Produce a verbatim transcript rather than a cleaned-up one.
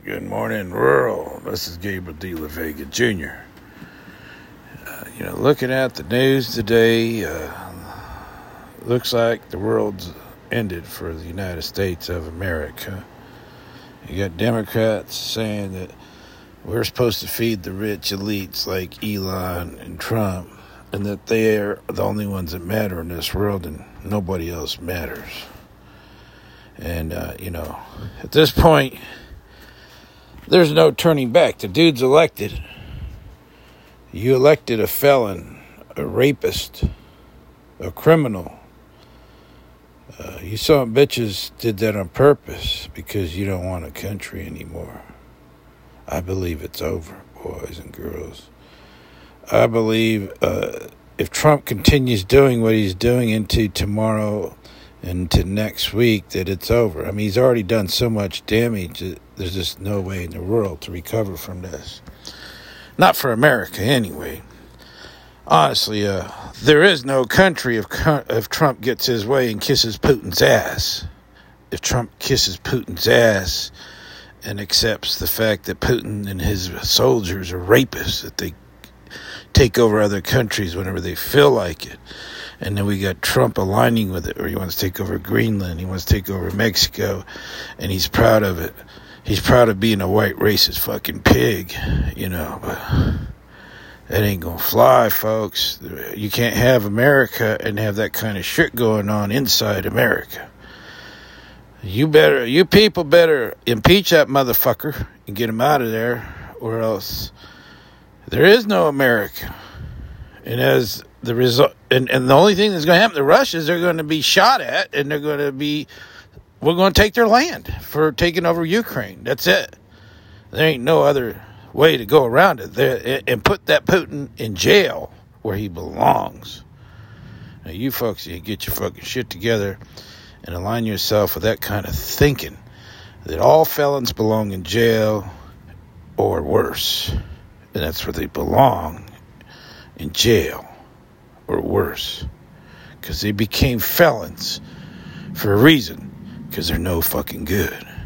Good morning, rural. This is Gabriel De La Vega Junior Uh, you know, looking at the news today, uh, looks like the world's ended for the United States of America. You got Democrats saying that we're supposed to feed the rich elites like Elon and Trump, and that they are the only ones that matter in this world and nobody else matters. And, uh, you know, at this point, there's no turning back. The dude's elected. You elected a felon, a rapist, a criminal. Uh, you some bitches did that on purpose because you don't want a country anymore. I believe it's over, boys and girls. I believe uh, if Trump continues doing what he's doing into tomorrow and to next week, that it's over. I mean, he's already done so much damage that there's just no way in the world to recover from this. Not for America, anyway. Honestly, uh, there is no country if, if Trump gets his way and kisses Putin's ass. If Trump kisses Putin's ass and accepts the fact that Putin and his soldiers are rapists, that they take over other countries whenever they feel like it. And then we got Trump aligning with it, or he wants to take over Greenland, he wants to take over Mexico, and he's proud of it. He's proud of being a white racist fucking pig, you know, but that ain't gonna fly, folks. You can't have America and have that kind of shit going on inside America. You better, you people better impeach that motherfucker and get him out of there, or else there is no America. And as the result, and, and the only thing that's going to happen to Russia is they're going to be shot at, and they're going to be, we're going to take their land for taking over Ukraine. That's it. There ain't no other way to go around it. There, and put that Putin in jail where he belongs. Now, you folks, you get your fucking shit together and align yourself with that kind of thinking that all felons belong in jail or worse. And that's where they belong, in jail or worse. Because they became felons for a reason. Because they're no fucking good.